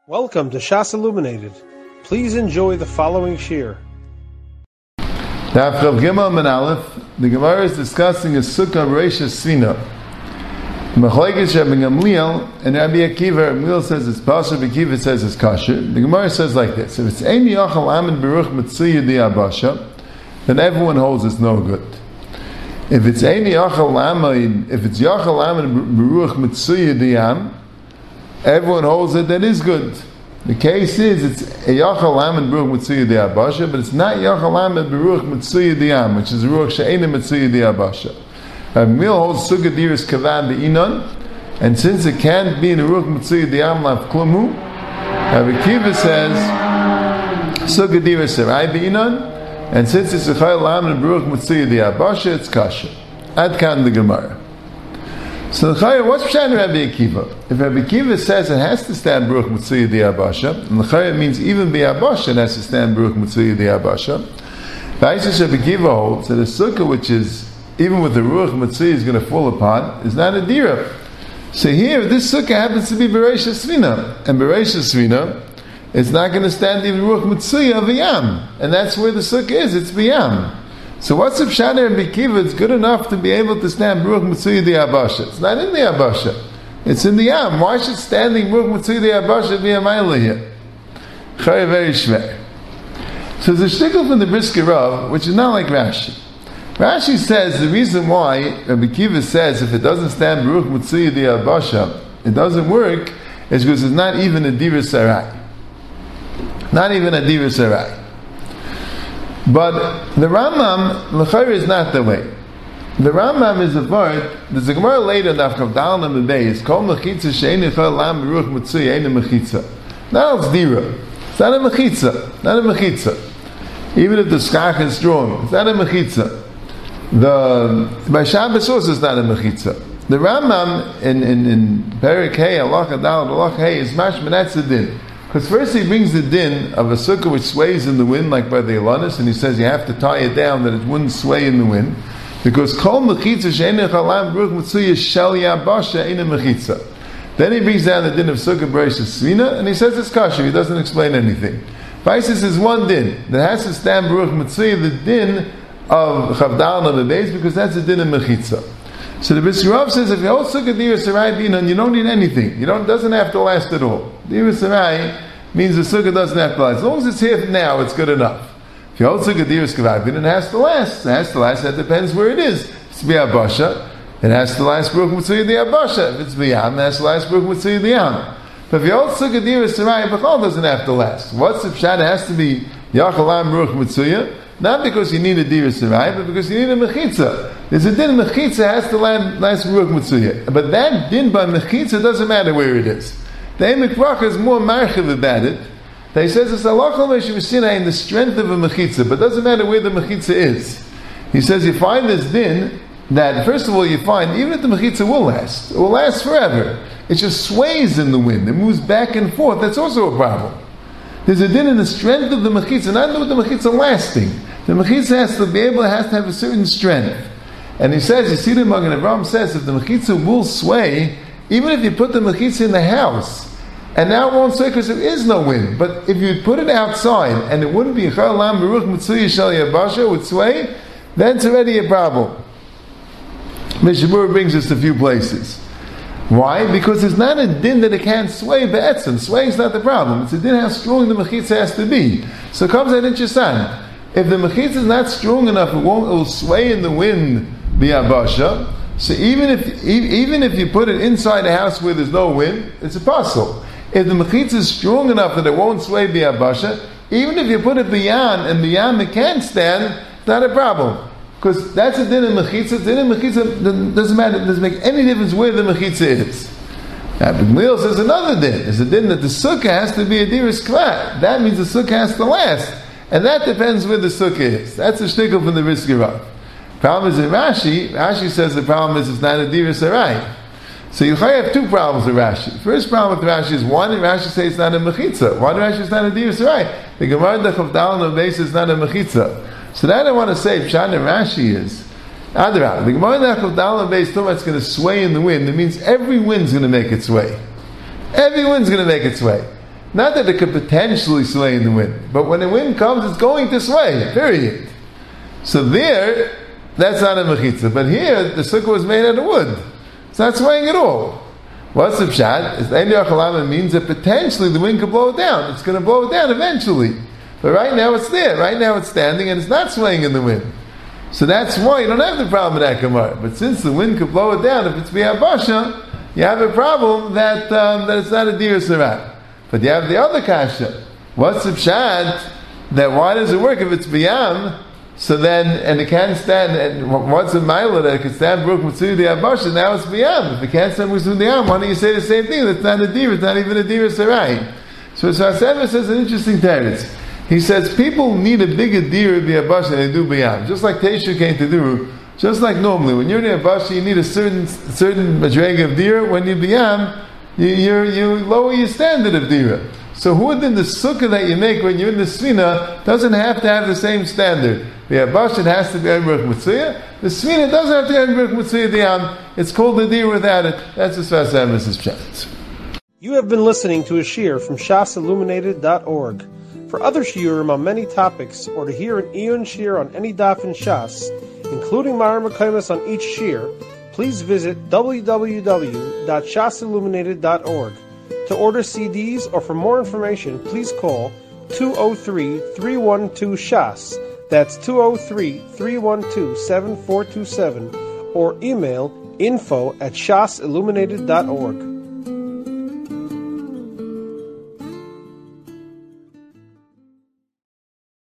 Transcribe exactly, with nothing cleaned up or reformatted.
Welcome to Shas Illuminated. Please enjoy the following shir. Daf Rav Gimel Min Aleph. The Gemara is discussing a sukkah Reisha Svina. Machlokes Rabbi Gamliel and Rabbi Akiva. Rabbi Gamliel says it's pasha. Rabbi Akiva says it's kasher. The Gemara says like this: if it's ein yachal amin beruch mitzuya diabasha, then everyone holds it's no good. If it's ein yachal amin, if it's yachal amin beruch mitzuya diam, everyone holds it that is good. The case is it's a yachal amin beruch mitzuya diabasha, but it's not yachal amin beruch mitzuya diam, which is a ruach she'ena mitzuya diabasha. Rabbi Gamliel holds sukkah diris kavan be'inon, and since it can't be in a ruach mitzuya diam lav klumu, Rabbi Akiva says sukkah diris serai be'inon, and since it's a chayil amin beruch mitzuya diabasha, it's kasher. Ad kan the Gemara. So the Chayah, what's Pshat in Rabbi Akiva? If Rabbi Akiva says it has to stand Baruch Mitzuya Diabasha, and the Chayah means even Biabasha it has to stand Baruch Mitzuya Diabasha, the Isis Rabbi Akiva holds that a sukkah which is, even with the Ruach Mitzuya is going to fall upon, is not a dira. So here, this sukkah happens to be Bereisha Svina, and Bereisha Svina is not going to stand even Ruach Mitzuya of Yam, and that's where the sukkah is, it's Biyam. So what's the Pshat in Rabbi Akiva? It's good enough to be able to stand Baruch Mitzuya Diabasha. It's not in the Abasha. It's in the Yam. Why should standing Baruch Mitzuya Diabasha be a Maila here? Chayah very shver. So there's a shtickle from the Brisker Rav, which is not like Rashi. Rashi says the reason why Rabbi Akiva says if it doesn't stand Baruch Mitzuya Diabasha, it doesn't work, is because it's not even a Dira Sarai. Not even a Dira Sarai. But the Rambam, l'chayr, is not the way. The Rambam is a word. There's a Gemara later in Daf Kavdal Nam Bey. It's called mechitza she'ein yachal lam beruch mitzuya ein a mechitza. Now it's dira. It's not a mechitza. Not a mechitza. Even if the skach is strong, it's not a mechitza. The by Shabbos also is not a mechitza. The Rambam in in in Perek Hey Halacha Dal Halacha Hey is mashma that's the din. Because first he brings the din of a sukkah which sways in the wind, like by the Elanis, and he says you have to tie it down that it wouldn't sway in the wind. Because kol mechitza she'enech alam beruch mitzuya shel yabasha ein mechitza. Then he brings down the din of sukkah bereisha svina, and he says it's kasher. He doesn't explain anything. Vaisis is one din that has to stand beruch mitzuya, the din of chavdal nabebeis, because that's the din of mechitza. So the Brisker Rav says if you hold sukkah dira sarai binan, you don't need anything. You don't it doesn't have to last at all. Dira sarai means the sukkah doesn't have to last. As long as it's here now, it's good enough. If you hold sukkah dira sarai binan, it has to last. It has to last. That depends where it is. If it's bi'abasha, it has to last Baruch Mitzuya Diabasha. If it's biyam, it has to last Baruch Mitzuya Diyam. But if you hold sukkah dira sarai, b'chol doesn't have to last. What's the pshat? It has to be yachalam Baruch Mitzuya. Not because you need a dira sarai, but because you need a mechitza. There's a din mechitza has to land nice Baruch Mitzuya. But that din by mechitza doesn't matter where it is. The Emek Rach is more marchiv about it. They says it's halachah l'shivasina in the strength of a mechitza, but doesn't matter where the mechitza is. He says you find this din that first of all you find even if the mechitza will last, it will last forever. It just sways in the wind. It moves back and forth. That's also a problem. There's a din in the strength of the mechitza, not with the mechitza lasting. The mechitza has to be able, has to have a certain strength. And he says, you see the Magen Avraham says, if the mechitza will sway, even if you put the mechitza in the house, and now it won't sway because there is no wind. But if you put it outside, and it wouldn't be Chayil Lam Beruch Mitzuya Shel Yabasha, it would sway, then it's already a problem. Mishabur brings us to a few places. Why? Because it's not a din that it can't sway be'etzim. Swaying is not the problem. It's a din how strong the mechitza has to be. So it comes out interesting. If the mechitza is not strong enough, it won't. It will sway in the wind bi'abasha. So even if even if you put it inside a house where there's no wind, it's a puzzle. If the mechitza is strong enough that it won't sway bi'abasha, even if you put it beyond and beyond it can't stand, it's not a problem. Because that's a din of mechitza. Din of mechitza doesn't matter. It doesn't make any difference where the mechitza is. Now, Gamliel says another din. It's a din that the sukkah has to be a diris kvat. That means the sukkah has to last. And that depends where the sukkah is. That's a shtickle from the Brisker Rav. Problem is in Rashi. Rashi says the problem is it's not a dira sarai. So you have two problems with Rashi. First problem with Rashi is one, Rashi says it's not a mechitza. Why did Rashi say it's not a dira sarai? The Gemara Daf Dal on the base is not a mechitza. So that I want to say, Pshat in Rashi is, Adrab, the Gemara Daf Dal on the base told me it's going to sway in the wind. It means every wind's going to make it sway. Every wind's going to make it sway. Not that it could potentially sway in the wind, but when the wind comes, it's going to sway, period. So there, that's not a mechitza. But here, the sukkah was made out of wood. It's not swaying at all. What's the pshat? It means that potentially the wind could blow it down. It's going to blow it down eventually. But right now it's there. Right now it's standing and it's not swaying in the wind. So that's why you don't have the problem with that Gemara. But since the wind could blow it down, if it's biyabasha, you have a problem that um, that it's not a dir sarat. But you have the other kasha. What's the pshat? That why does it work if it's biyam? So then, and it can't stand, and what's the mila that it can stand Baruch Mitzvah Abasha, now it's biyam. If it can't stand Mitzvah Yam, why don't you say the same thing? That's not a dir, it's not even a dir sarai. So Saraseva says an interesting teretz. He says people need a bigger dir biyabasha than they do biyam. Just like Teisha came to do, just like normally, when you're in Abasha, you need a certain certain madrega of dir. When you're biyam, you you you lower your standard of dir. So who within the sukkah that you make when you're in the svina doesn't have to have the same standard. The Abash, it has to be Baruch Mitzvah. The svina doesn't have to have Baruch Mitzvah Diyam. It's called the dir without it. That's as far as Missus Pshat. You have been listening to a shiur from shas illuminated dot org. For other shiurim on many topics, or to hear an Iyun shiur on any daf in Shas, including Mareh Mekomos on each shiur, please visit w w w dot shas illuminated dot org. To order C Ds or for more information, please call two oh three, three one two, shas. That's two oh three, three one two, seven four two seven, or email info at shas illuminated dot org.